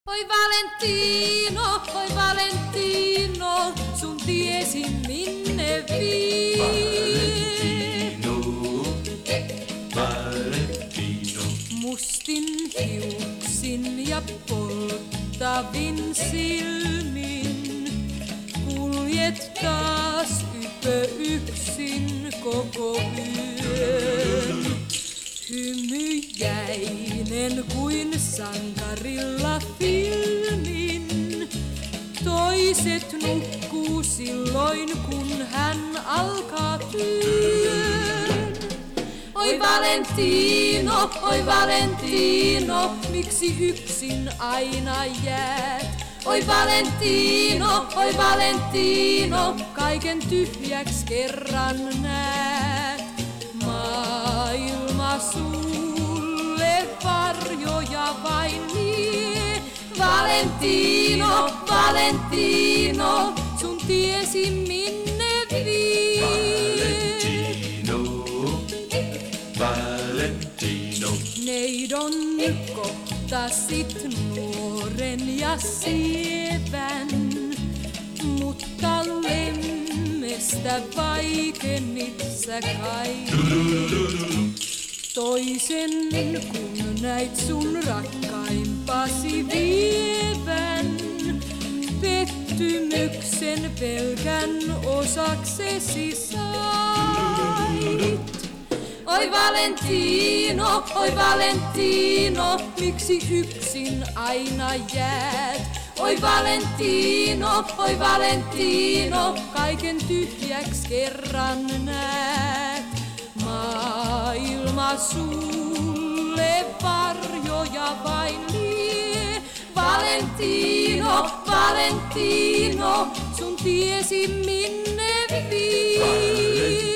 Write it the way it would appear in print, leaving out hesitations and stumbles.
Oi Valentino, sun tiesi minne vii. Valentino. Mustin hiuksin ja polttavin silmin, kuljet taas yksin koko yön. Hymyjäinen kuin sankarilla filmin, toiset nukkuu silloin kun hän alkaa työn. Oi Valentino, miksi yksin aina jäät? Oi Valentino, kaiken tyhjäks kerran näet. Maailma sulle varjoja vain vie. Valentino, sun tiesi minne vie. Valentino. Neidon kohtasit nuoren ja sievän, mutta lemmestä vaikenit sä kai. Toisen kun näit sun rakkaimpasi vievän, pettymyksen pelkän osaksesi sait. Oi Valentino, miksi yksin aina jäät? Oi Valentino, kaiken tyhjäks kerran näet. Maailma sulle varjoja vain vie. Valentino, sun tiesi minne vie.